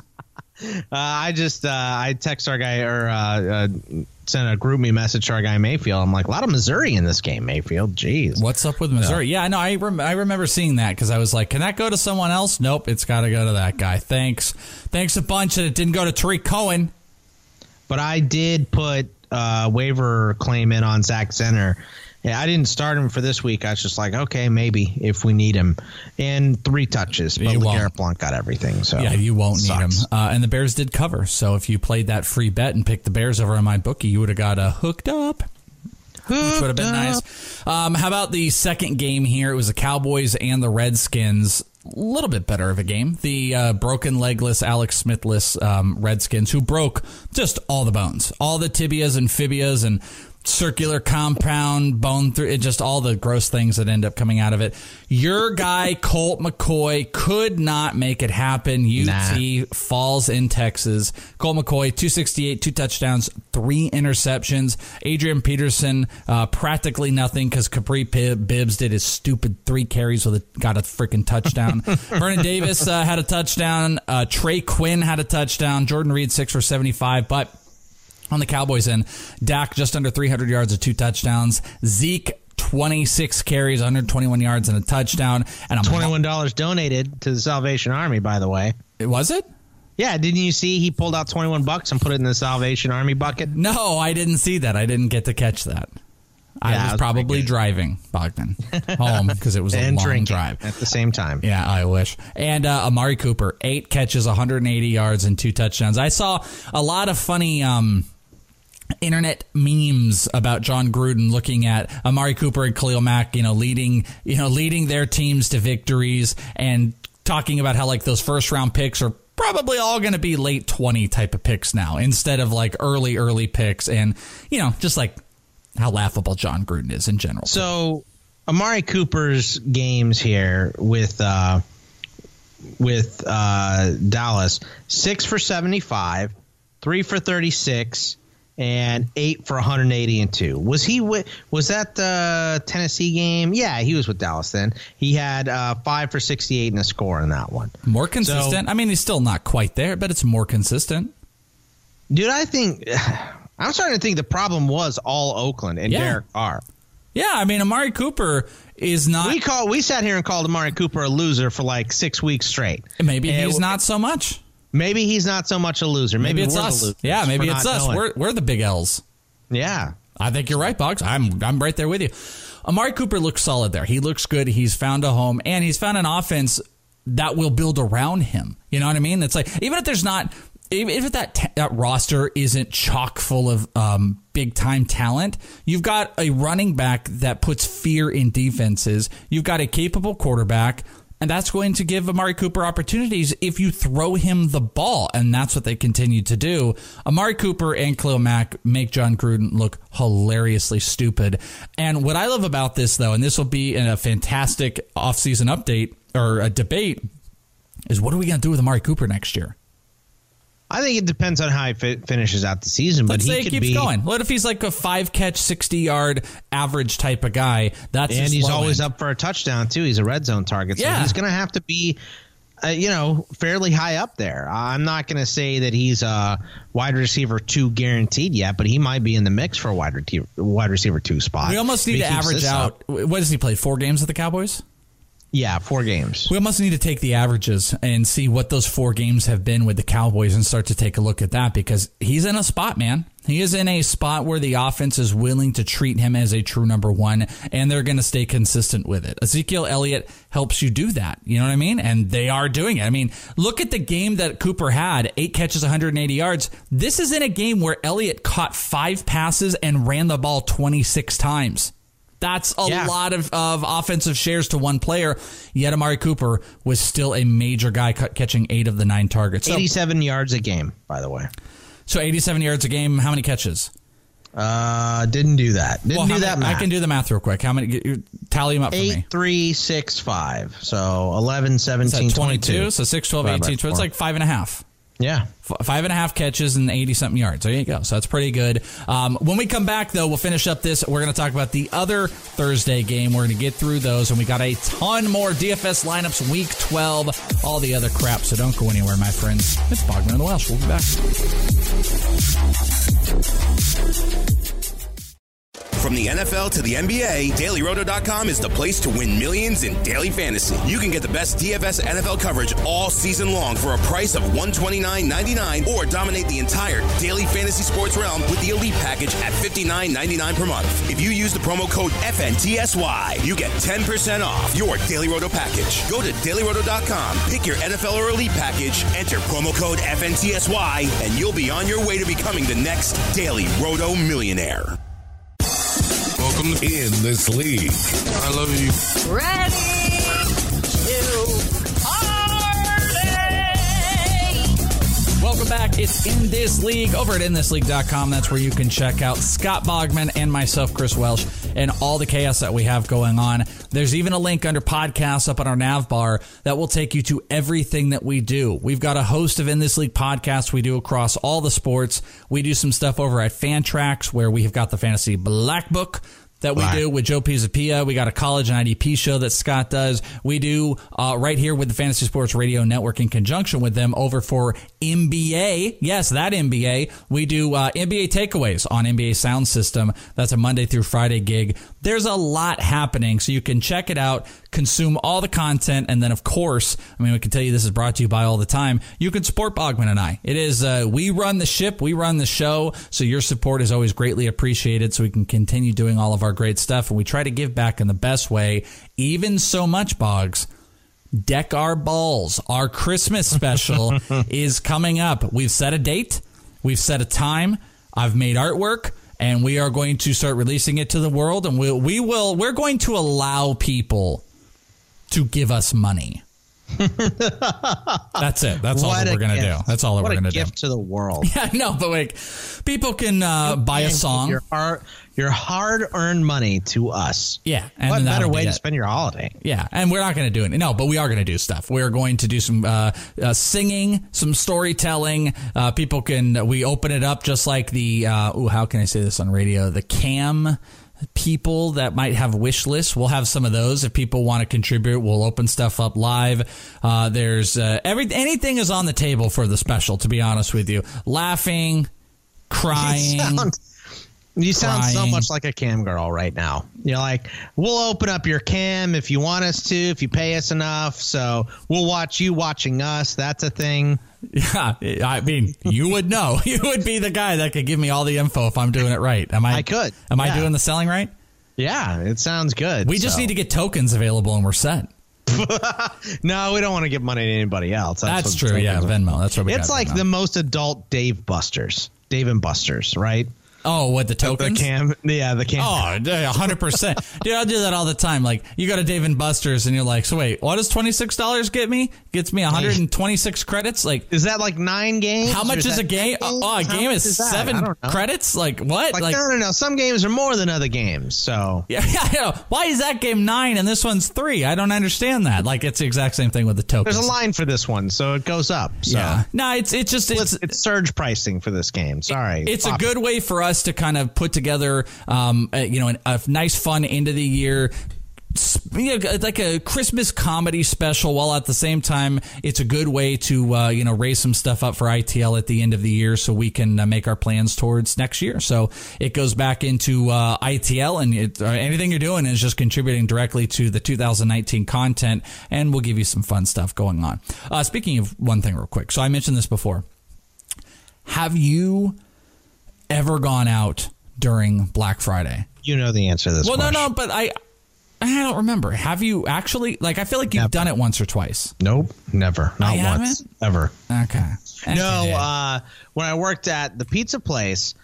I text our guy or sent a group me message to our guy Mayfield. I'm like, a lot of Missouri in this game, Mayfield. Jeez. What's up with Missouri? Yeah, no, I remember seeing that because I was like, can that go to someone else? Nope, it's got to go to that guy. Thanks a bunch that it didn't go to Tariq Cohen. But I did put waiver claim in on Zach Zenner. Yeah, I didn't start him for this week. I was just like, okay, maybe if we need him. And 3 touches, but LeGarrette Blount got everything. So yeah, you won't need him. And the Bears did cover. So if you played that free bet and picked the Bears over on my bookie, you would have got hooked up. Which would have been nice. How about the second game here? It was the Cowboys and the Redskins. A little bit better of a game. The broken legless, Alex Smithless Redskins, who broke just all the bones, all the tibias and fibias and circular compound, bone through, just all the gross things that end up coming out of it. Your guy, Colt McCoy, could not make it happen. UT falls in Texas. Colt McCoy, 268, 2 touchdowns, 3 interceptions. Adrian Peterson, practically nothing because Capri Bibbs did his stupid 3 carries got a freaking touchdown. Vernon Davis had a touchdown. Trey Quinn had a touchdown. Jordan Reed, 6 for 75, but on the Cowboys end, Dak just under 300 yards and 2 touchdowns. Zeke, 26 carries, 121 yards and a touchdown. And $21 donated to the Salvation Army, by the way. Was it? Yeah, didn't you see he pulled out $21 and put it in the Salvation Army bucket? No, I didn't see that. I didn't get to catch that. I was probably driving, Bogdan, home because it was a long drive. At the same time. Yeah, I wish. And Amari Cooper, 8 catches, 180 yards, and 2 touchdowns. I saw a lot of funny internet memes about John Gruden looking at Amari Cooper and Khalil Mack, leading their teams to victories and talking about how like those first round picks are probably all going to be late 20 type of picks now instead of like early picks, and just like how laughable John Gruden is in general. So Amari Cooper's games here with Dallas, 6 for 75, 3 for 36, and 8 for 180 and 2. Was that the Tennessee game? Yeah, he was with Dallas then. He had 5 for 68 and a score in that one. More consistent. I mean, he's still not quite there, but it's more consistent. Dude, I'm starting to think the problem was all Oakland and Derek Carr. Yeah, I mean, Amari Cooper is not. We sat here and called Amari Cooper a loser for like 6 weeks straight. Maybe he's not so much. Maybe he's not so much a loser. Maybe it's us. Yeah, maybe it's us. We're the big L's. Yeah. I think you're right, Boggs. I'm right there with you. Amari Cooper looks solid there. He looks good. He's found a home, and he's found an offense that will build around him. You know what I mean? It's like, even if there's not, if that roster isn't chock full of big time talent, you've got a running back that puts fear in defenses. You've got a capable quarterback. And that's going to give Amari Cooper opportunities if you throw him the ball. And that's what they continue to do. Amari Cooper and Khalil Mack make John Gruden look hilariously stupid. And what I love about this, though, and this will be in a fantastic offseason update or a debate, is what are we going to do with Amari Cooper next year? I think it depends on how he finishes out the season. Let's but say he keeps going. What if he's like a 5-catch, 60-yard average type of guy? That's and he's always up for a touchdown too. He's a red zone target, so he's going to have to be, fairly high up there. I'm not going to say that he's a wide receiver 2 guaranteed yet, but he might be in the mix for a wide receiver 2 spot. We almost need to average out. What does he play? 4 games with the Cowboys? Yeah, 4 games. We almost need to take the averages and see what those 4 games have been with the Cowboys and start to take a look at that, because he's in a spot, man. He is in a spot where the offense is willing to treat him as a true number 1, and they're going to stay consistent with it. Ezekiel Elliott helps you do that. You know what I mean? And they are doing it. I mean, look at the game that Cooper had, 8 catches, 180 yards. This is in a game where Elliott caught 5 passes and ran the ball 26 times. That's a lot of offensive shares to one player, yet Amari Cooper was still a major guy catching 8 of the 9 targets. 87 yards a game, by the way. So 87 yards a game, how many catches? Didn't do that. Didn't do that math. I can do the math real quick. How many? Tally them up for me. 8, 3, 6, 5. So 11, 17, 22. So 6, 12, 18. So it's like 5.5. Yeah. 5.5 catches and 80-something yards. There you go. So that's pretty good. When we come back, though, we'll finish up this. We're going to talk about the other Thursday game. We're going to get through those, and we got a ton more DFS lineups, Week 12, all the other crap. So don't go anywhere, my friends. It's Bogman and the Welsh. We'll be back. From the NFL to the NBA, DailyRoto.com is the place to win millions in daily fantasy. You can get the best DFS NFL coverage all season long for a price of $129.99 or dominate the entire daily fantasy sports realm with the Elite Package at $59.99 per month. If you use the promo code FNTSY, you get 10% off your Daily Roto package. Go to DailyRoto.com, pick your NFL or Elite Package, enter promo code FNTSY, and you'll be on your way to becoming the next Daily Roto millionaire. Welcome in this league. I love you. Ready to party. Welcome back. It's In This League over at InThisLeague.com. That's where you can check out Scott Bogman and myself, Chris Welsh, and all the chaos that we have going on. There's even a link under podcasts up on our nav bar that will take you to everything that we do. We've got a host of In This League podcasts we do across all the sports. We do some stuff over at Fantrax where we have got the Fantasy Black Book that we do with Joe Pisapia. We got a college and IDP show that Scott does. We do right here with the Fantasy Sports Radio Network in conjunction with them over for NBA. Yes, that NBA. We do NBA takeaways on NBA Sound System. That's a Monday through Friday gig. There's a lot happening, so you can check it out, consume all the content, and then, of course, I mean, we can tell you this is brought to you by all the time. You can support Bogman and I. It is, we run the ship, we run the show, so your support is always greatly appreciated so we can continue doing all of our great stuff, and we try to give back in the best way, even so much, Boggs. Deck Our Balls. Our Christmas special is coming up. We've set a date. We've set a time. I've made artwork. And we are going to start releasing it to the world, and we're going to allow people to give us money. That's it. That's all that we're going to do. That's all that we're going to do. What a gift to the world. Yeah, no, but like, people can buy a song. Your hard-earned money to us. Yeah. And what better way to spend your holiday? Yeah, and we're not going to do it. No, but we are going to do stuff. We're going to do some singing, some storytelling. People can, we open it up just like the, how can I say this on radio? The cam people that might have wish lists. We'll have some of those. If people want to contribute, we'll open stuff up live. There's anything is on the table for the special, to be honest with you. Laughing, crying. You sound so much like a cam girl right now. You're like, we'll open up your cam if you want us to, if you pay us enough. So we'll watch you watching us. That's a thing. Yeah, I mean, you would know. You would be the guy that could give me all the info if I'm doing it right. I could. Am I doing the selling right? Yeah, it sounds good. We just need to get tokens available and we're set. No, we don't want to give money to anybody else. That's true. Yeah, Venmo. That's what we got. It's like the most adult Dave and Buster's, right? Oh, what, the tokens? The cam. Oh, 100%. Dude, I'll do that all the time. Like, you go to Dave & Buster's and you're like, so wait, what does $26 get me? Gets me 126 credits? Like, is that like 9 games? How much is a game? A game is 7 credits? Like, what? Like, no. Some games are more than other games, so. Yeah, I know. Why is that game 9 and this one's 3? I don't understand that. Like, it's the exact same thing with the tokens. There's a line for this one, so it goes up. So. Yeah. No, it's it's surge pricing for this game. Sorry. It's a good way for us to kind of put together, a nice fun end of the year, like a Christmas comedy special, while at the same time it's a good way to raise some stuff up for ITL at the end of the year, so we can make our plans towards next year. So it goes back into ITL, and anything you're doing is just contributing directly to the 2019 content, and we'll give you some fun stuff going on. Speaking of one thing real quick, so I mentioned this before. Have you ever gone out during Black Friday? You know the answer to this question. No, but I don't remember. Have you actually? Like, I feel like you've done it once or twice. Nope, never. Not once. Ever. Okay. No, when I worked at the pizza place,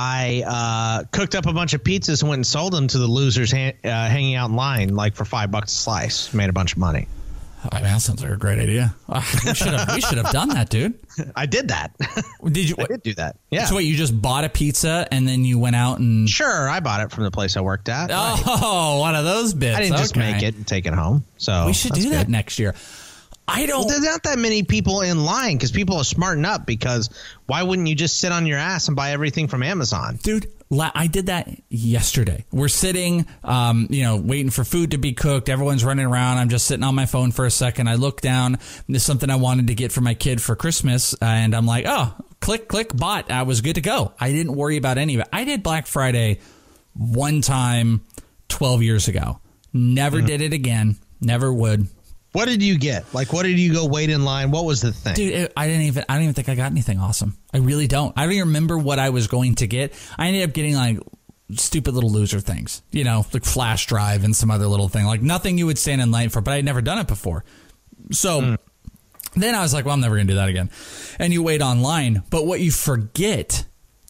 I cooked up a bunch of pizzas and went and sold them to the losers hanging out in line, like for $5 a slice. Made a bunch of money. I mean, that sounds like a great idea. We should have done that, dude. I did that. Did you? I did do that. Yeah. So wait, you just bought a pizza and then you went out and? Sure, I bought it from the place I worked at. Oh, one of those bits. I didn't just make it and take it home. So we should do that next year. Well, there's not that many people in line because people are smarting up. Because why wouldn't you just sit on your ass and buy everything from Amazon, dude? I did that yesterday. We're sitting, waiting for food to be cooked. Everyone's running around. I'm just sitting on my phone for a second. I look down. There's something I wanted to get for my kid for Christmas, and I'm like, oh, click, bought. I was good to go. I didn't worry about any of it. I did Black Friday one time 12 years ago. Never did it again. Never would. What did you get? Like, what did you go wait in line? What was the thing? Dude, I don't even think I got anything awesome. I really don't. I don't even remember what I was going to get. I ended up getting like stupid little loser things, like flash drive and some other little thing, like nothing you would stand in line for, but I'd never done it before. So then I was like, well, I'm never going to do that again. And you wait online. But what you forget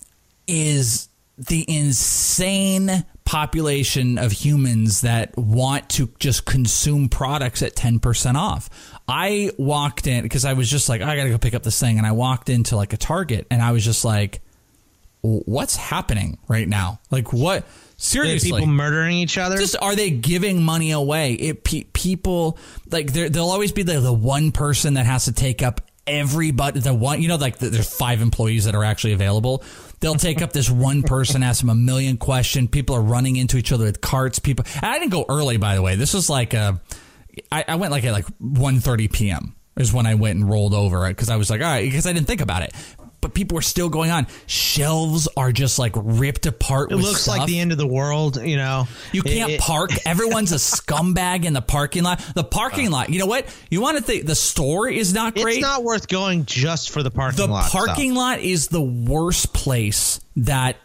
is the insane population of humans that want to just consume products at 10% off. I walked in because I was just like, I got to go pick up this thing. And I walked into like a Target and I was just like, what's happening right now? Like, what? Seriously, people murdering each other? Just are they giving money away? People like there'll always be the one person that has to take up everybody. The one, there's 5 employees that are actually available. They'll take up this one person, ask them a million questions. People are running into each other with carts. And I didn't go early, by the way. This was like I went like at 1:30 p.m. is when I went and rolled over because I was like, all right, because I didn't think about it. But people were still going on. Shelves are just like ripped apart. It looks like the end of the world, You can't park. Everyone's a scumbag in the parking lot. The parking lot, you know what? You want to think the store is not great? It's not worth going just for the parking lot. The parking lot is the worst place that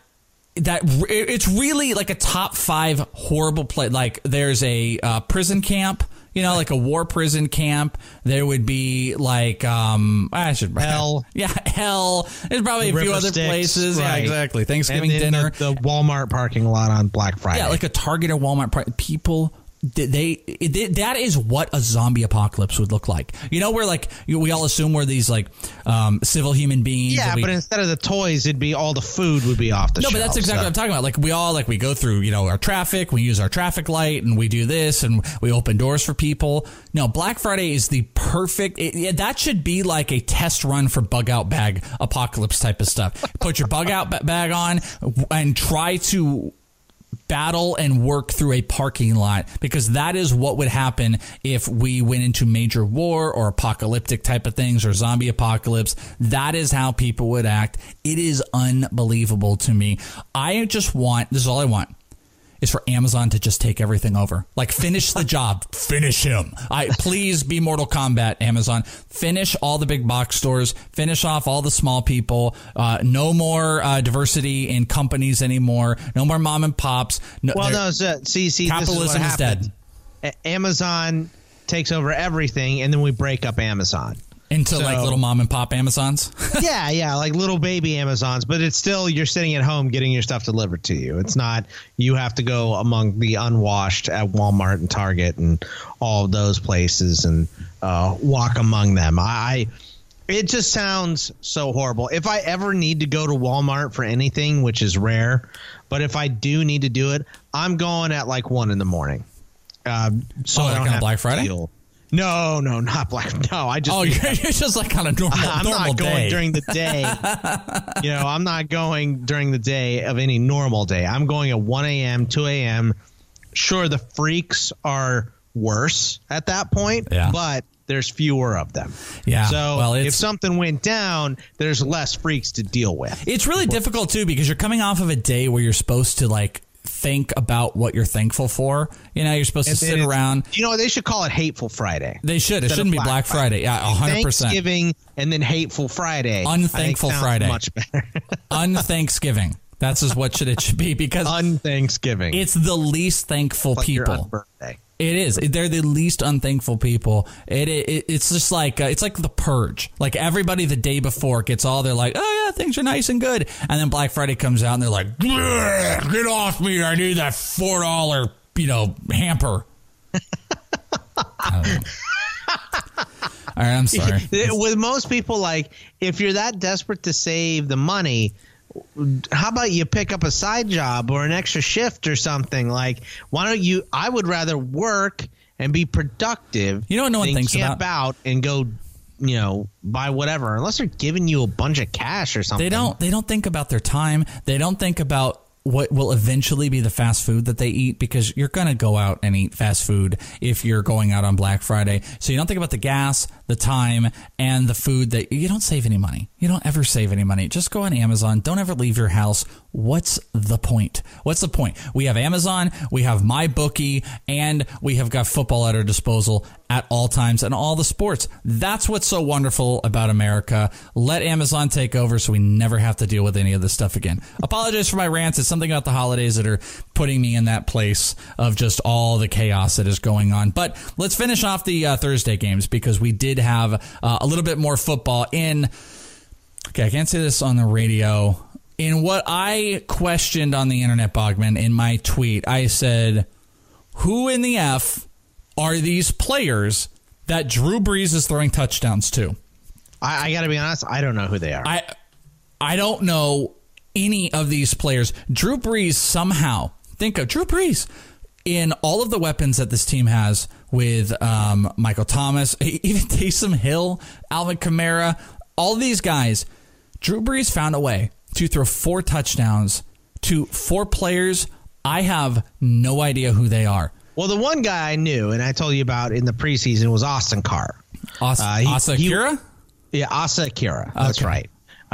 it's really like a top 5 horrible place. Like there's a prison camp. Like a war prison camp. There would be like hell. Yeah, hell. There's probably a few other places. Right. Yeah, exactly. Thanksgiving dinner. The Walmart parking lot on Black Friday. Yeah, like a Target or Walmart. People. That is what a zombie apocalypse would look like. Where like we all assume we're these like civil human beings. Yeah, but instead of the toys, it'd be all the food would be off the shelves. No, but that's exactly what I'm talking about. Like we go through our traffic, we use our traffic light, and we do this, and we open doors for people. No, Black Friday is the perfect. That should be like a test run for bug out bag apocalypse type of stuff. Put your bug out bag on and try to battle and work through a parking lot, because that is what would happen if we went into major war or apocalyptic type of things or zombie apocalypse. That is how people would act. It is unbelievable to me. This is all I want, is for Amazon to just take everything over. Like, finish the job. Finish him. Please be Mortal Kombat, Amazon. Finish all the big box stores. Finish off all the small people. No more diversity in companies anymore. No more mom and pops. See, capitalism is dead. Amazon takes over everything, and then we break up Amazon. Into like little mom and pop Amazons? yeah, like little baby Amazons, but it's still you're sitting at home getting your stuff delivered to you. It's not you have to go among the unwashed at Walmart and Target and all of those places and walk among them. It just sounds so horrible. If I ever need to go to Walmart for anything, which is rare, but if I do need to do it, I'm going at like 1 a.m. So I don't have Black Friday? No, not Black. No, I just. Oh, you're just like on a normal. I'm not going during the day. I'm not going during the day of any normal day. I'm going at 1 a.m., 2 a.m. Sure, the freaks are worse at that point, but there's fewer of them. Yeah. So if something went down, there's less freaks to deal with. It's really difficult too because you're coming off of a day where you're supposed to like think about what you're thankful for. You're supposed to sit around. They should call it Hateful Friday. They should. It shouldn't be Black Friday. Yeah, 100%. Thanksgiving and then Hateful Friday. Unthankful Friday. Much better. Unthanksgiving. That's just what it should be because Unthanksgiving. It's the least thankful people. Your birthday. It is. They're the least unthankful people. It's just like it's like the purge. Like everybody the day before gets all they're like, oh yeah, things are nice and good, and then Black Friday comes out and they're like, get off me! I need that $4 hamper. All right, I'm sorry. With most people, like if you're that desperate to save the money, how about you pick up a side job or an extra shift or something? Like, why don't you? I would rather work and be productive. You know what no one thinks about? Out and go, buy whatever. Unless they're giving you a bunch of cash or something. They don't think about their time. They don't think about what will eventually be the fast food that they eat because you're going to go out and eat fast food if you're going out on Black Friday. So you don't think about the gas, the time, and the food that you don't save any money. You don't ever save any money. Just go on Amazon. Don't ever leave your house. What's the point? What's the point? We have Amazon, we have MyBookie, and we have got football at our disposal at all times and all the sports. That's what's so wonderful about America. Let Amazon take over so we never have to deal with any of this stuff again. Apologize for my rants. It's something about the holidays that are putting me in that place of just all the chaos that is going on. But let's finish off the Thursday games because we did have a little bit more football in. Okay, I can't say this on the radio. In what I questioned on the internet, Bogman, in my tweet, I said, who in the F are these players that Drew Brees is throwing touchdowns to? I got to be honest, I don't know who they are. I don't know any of these players. Drew Brees somehow, think of Drew Brees in all of the weapons that this team has with Michael Thomas, even Taysom Hill, Alvin Kamara, all these guys. Drew Brees found a way to throw 4 touchdowns to 4 players. I have no idea who they are. Well, the one guy I knew, and I told you about in the preseason, was Austin Carr. Asa Akira? Yeah, Asa Akira. That's right.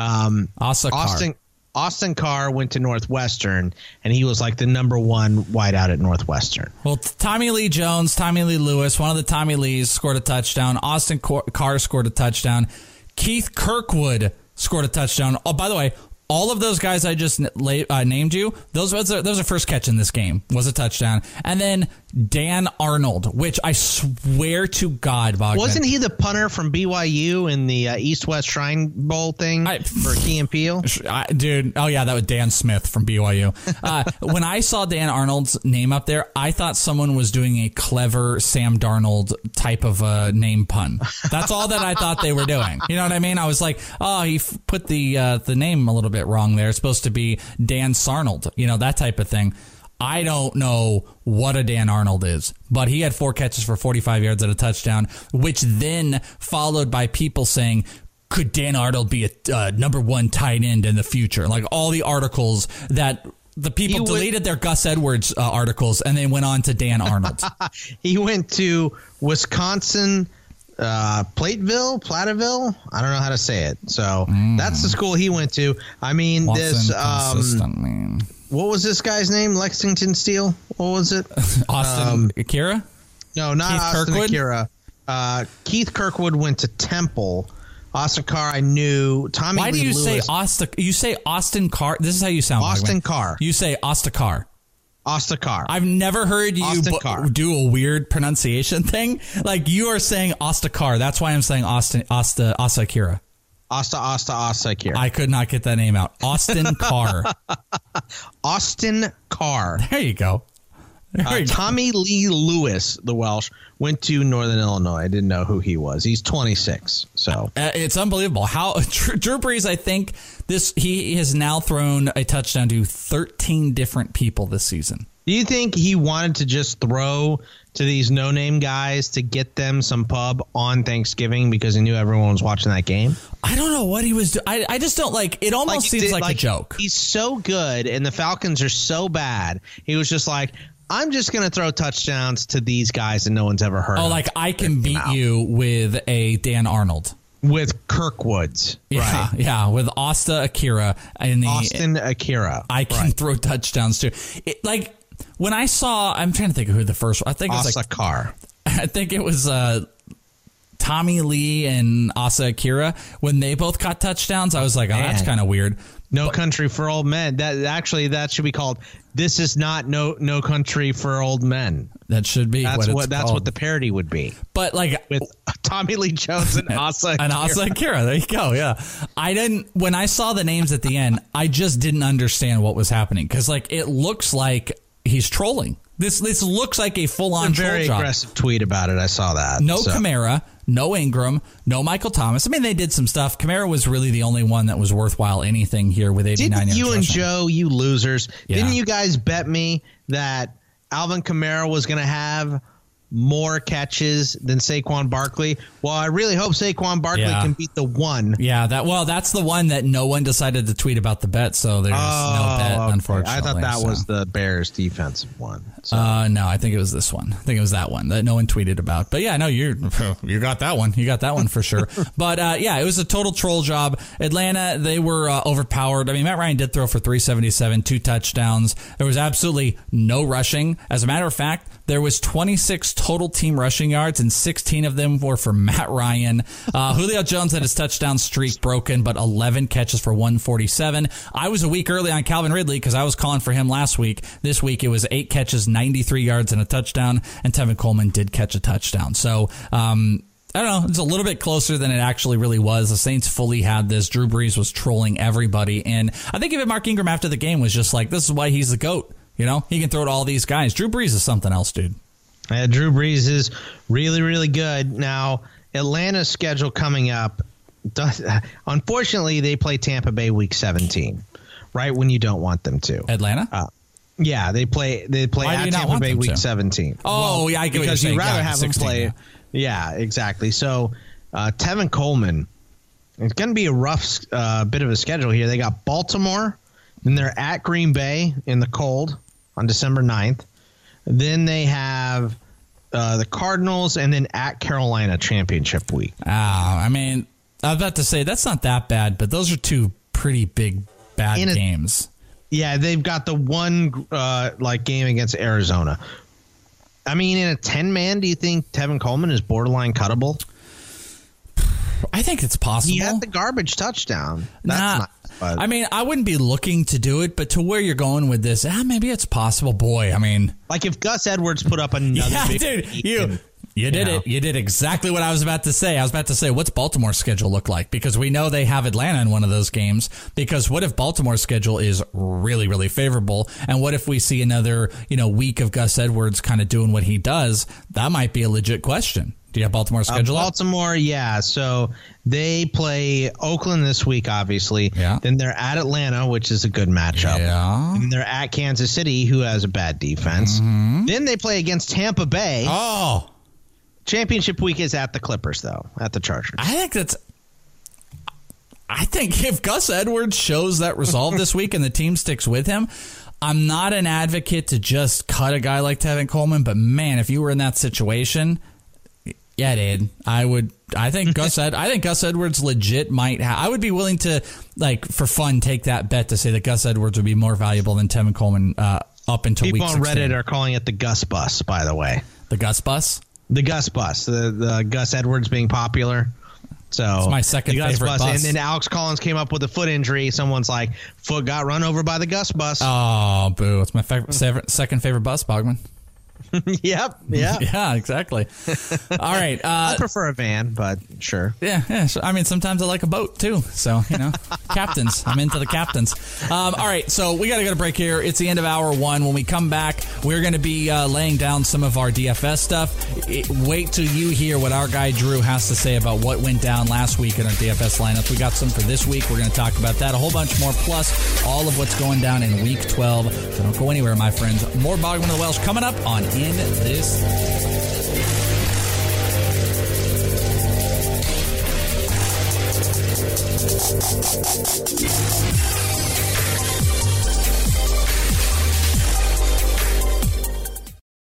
Asa Carr. Austin Carr went to Northwestern, and he was like the number 1 wideout at Northwestern. Well, Tommy Lee Jones, Tommy Lee Lewis, one of the Tommy Lees scored a touchdown. Austin Carr scored a touchdown. Keith Kirkwood scored a touchdown. Oh, by the way, all of those guys I just named you, those are first catch in this game, was a touchdown. And then Dan Arnold, which I swear to God, Bogdan. Wasn't he the punter from BYU in the East-West Shrine Bowl thing for Key and Peele? Dude, oh yeah, that was Dan Smith from BYU. When I saw Dan Arnold's name up there, I thought someone was doing a clever Sam Darnold type of name pun. That's all that I thought they were doing. You know what I mean? I was like, oh, he put the name a little bit wrong there. It's supposed to be Dan Sarnold, that type of thing. I don't know what a Dan Arnold is, but he had 4 catches for 45 yards at a touchdown, which then followed by people saying, could Dan Arnold be a number 1 tight end in the future? Like all the articles that the people deleted their Gus Edwards articles and they went on to Dan Arnold. He went to Wisconsin, Platteville. I don't know how to say it. So that's the school he went to. I mean, what was this guy's name? Lexington Steele? What was it? Austin Akira? No, not Keith Austin Kirkwood? Akira. Keith Kirkwood went to Temple. Austin Carr, I knew. Tommy Why Lee do you Lewis. say Austin? You say Austin Carr. This is how you sound. Austin Bogman. Carr. You say Austin Carr. Ostakar. I've never heard you do a weird pronunciation thing. Like you are saying Ostakar. That's why I'm saying Asa Akira. Asa Akira. I could not get that name out. Austin Carr. Austin Carr. There you go. Tommy Lee Lewis, the Welsh, went to Northern Illinois. I didn't know who he was. He's 26. So it's unbelievable how Drew Brees. I think he has now thrown a touchdown to 13 different people this season. Do you think he wanted to just throw to these no-name guys to get them some pub on Thanksgiving because he knew everyone was watching that game? I don't know what he was doing. I just don't like it. Almost seems like a joke. He's so good, and the Falcons are so bad. He was just like, I'm just going to throw touchdowns to these guys that no one's ever heard of. Oh, like I can beat you with a Dan Arnold. With Kirkwoods. Yeah, right. Yeah, with Asta Akira. Austin Akira. I can throw touchdowns too. When I saw, I'm trying to think of who the first one. I think it was Carr. I think it was Tommy Lee and Asa Akira. When they both caught touchdowns, I was like, oh, that's kind of weird. No Country for Old Men. That should be called This Is Not No Country for Old Men. That should be that's what the parody would be. But with Tommy Lee Jones and Asa Akira. And Asa Akira. There you go. Yeah. When I saw the names at the end, I just didn't understand what was happening because it looks like he's trolling. This looks like a full-on troll very job. Aggressive tweet about it. I saw that. No Kamara, no Ingram, no Michael Thomas. I mean, they did some stuff. Kamara was really the only one that was worthwhile anything here with 89 yards. You and Joe, you losers, yeah. Didn't you guys bet me that Alvin Kamara was going to have more catches than Saquon Barkley? Well, I really hope Saquon Barkley can beat the one. Yeah, that's the one that no one decided to tweet about the bet, so there's no bet, unfortunately. I thought that was the Bears defensive one. So. No, I think it was this one. I think it was that one that no one tweeted about. But yeah, no, you got that one. You got that one for sure. But yeah, it was a total troll job. Atlanta, they were overpowered. I mean, Matt Ryan did throw for 377, 2 touchdowns. There was absolutely no rushing. As a matter of fact, there was 26 total team rushing yards, and 16 of them were for Matt Ryan. Julio Jones had his touchdown streak broken, but 11 catches for 147. I was a week early on Calvin Ridley because I was calling for him last week. This week it was 8 catches, 93 yards, and a touchdown, and Tevin Coleman did catch a touchdown. So, I don't know. It's a little bit closer than it actually really was. The Saints fully had this. Drew Brees was trolling everybody, and I think even Mark Ingram after the game was just like, this is why he's the GOAT. You know, he can throw to all these guys. Drew Brees is something else, dude. Drew Brees is really, really good. Now, Atlanta's schedule coming up, unfortunately, they play Tampa Bay week 17, right when you don't want them to. Atlanta? Yeah, they play at Tampa Bay week 17. Oh, yeah, I get what because you're saying. you'd rather have 16, them play. Yeah, exactly. So, Tevin Coleman, it's going to be a rough bit of a schedule here. They got Baltimore, then they're at Green Bay in the cold on December 9th. Then they have the Cardinals, and then at Carolina championship week. I mean, I was about to say that's not that bad, but those are 2 pretty big bad games. Yeah, they've got the one game against Arizona. I mean, in a 10-man, do you think Tevin Coleman is borderline cuttable? I think it's possible. He had the garbage touchdown. That's not. I mean, I wouldn't be looking to do it, but to where you're going with this, maybe it's possible. Boy, I mean, like if Gus Edwards put up another, dude, you did it. You did exactly what I was about to say. I was about to say, what's Baltimore's schedule look like? Because we know they have Atlanta in one of those games. Because what if Baltimore's schedule is really, really favorable? And what if we see another, week of Gus Edwards kind of doing what he does? That might be a legit question. Do you have Baltimore's schedule? Baltimore, yeah. So they play Oakland this week, obviously. Yeah. Then they're at Atlanta, which is a good matchup. Yeah. And they're at Kansas City, who has a bad defense. Mm-hmm. Then they play against Tampa Bay. Oh. Championship week is at the Clippers, though, at the Chargers. I think if Gus Edwards shows that resolve this week and the team sticks with him, I'm not an advocate to just cut a guy like Tevin Coleman, but man, if you were in that situation, yeah, dude, I think Gus Edwards legit might I would be willing to, for fun, take that bet to say that Gus Edwards would be more valuable than Tevin Coleman up until week 16. People on Reddit are calling it the Gus bus, by the way. The Gus bus? The Gus bus. The Gus Edwards being popular. So it's my second favorite bus. And then Alex Collins came up with a foot injury. Someone's like, foot got run over by the Gus bus. Oh, boo. It's my second favorite bus, Bogman. Yep. Yeah, exactly. All right. I prefer a van, but sure. Yeah. So, I mean, sometimes I like a boat too. So, captains. I'm into the captains. All right. So we got to go to break here. It's the end of hour one. When we come back, we're going to be laying down some of our DFS stuff. Wait till you hear what our guy Drew has to say about what went down last week in our DFS lineups. We got some for this week. We're going to talk about that. A whole bunch more, plus all of what's going down in week 12. So don't go anywhere, my friends. More Bogman of the Welsh coming up on In This.